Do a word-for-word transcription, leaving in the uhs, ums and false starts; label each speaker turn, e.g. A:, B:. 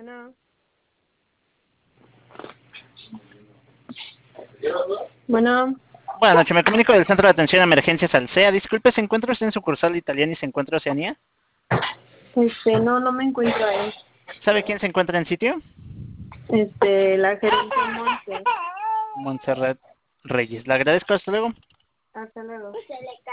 A: Bueno. Bueno.
B: Buenas noches, me comunico del Centro de Atención a Emergencias Alsea. Disculpe, ¿se encuentra usted en sucursal italiana y se encuentra Oceanía?
A: Este, no, no me encuentro ahí.
B: ¿Sabe quién se encuentra en sitio?
A: Este, la gerente Monte.
B: Montserrat Reyes. Le agradezco, hasta luego.
A: Hasta luego.